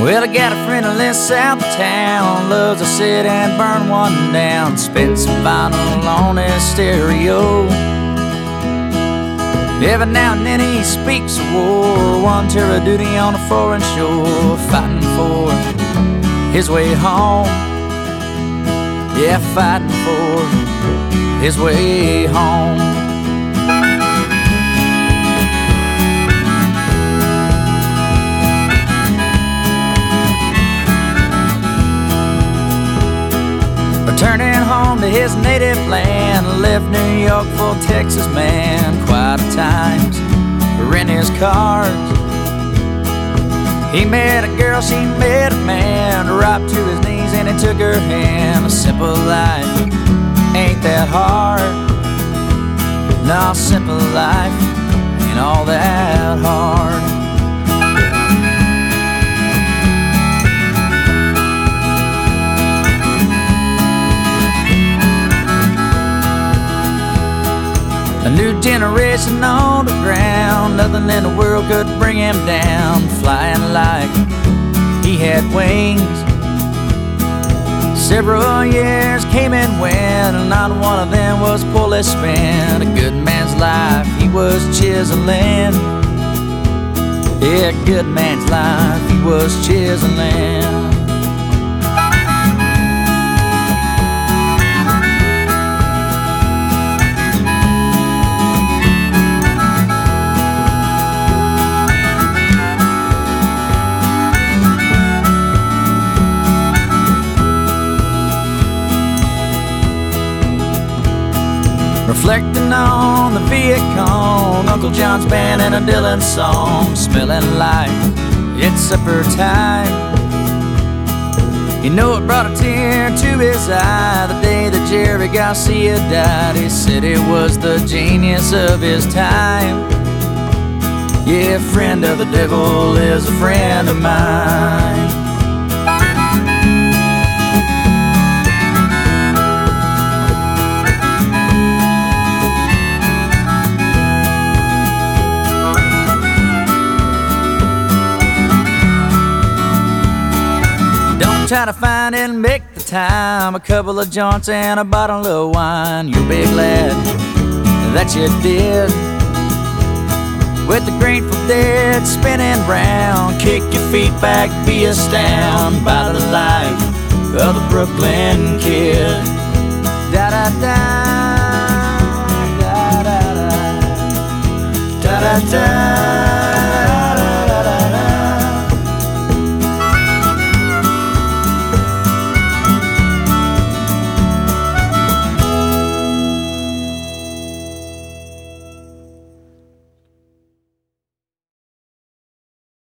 Well, I got a friend that lives south of town, loves to sit and burn one down, spit some vinyl on his stereo. Every now and then he speaks of war, one tour of duty on a foreign shore, fighting for his way home. Yeah, fighting for his way home. Returning home to his native land, left New York for Texas, man. Quite a times were in his cars. He met a girl, she met a man, dropped to his knees and he took her hand. A simple life ain't that hard. No, simple life ain't all that hard. A new generation on the ground, nothing in the world could bring him down. Flying like he had wings. Several years came and went, and not one of them was poorly spent. A good man's life he was chiseling. Yeah, a good man's life he was chiseling. Reflecting on the Viet Cong, Uncle John's band and a Dylan song, smelling like it's supper time. You know it brought a tear to his eye the day that Jerry Garcia died. He said he was the genius of his time. Yeah, friend of the devil is a friend of mine. Try to find and make the time, a couple of joints and a bottle of wine. You'll be glad that you did. With the Grateful Dead spinning round, kick your feet back, be astounded by the life of the Brooklyn Kid. Da da da, da da da, da da da.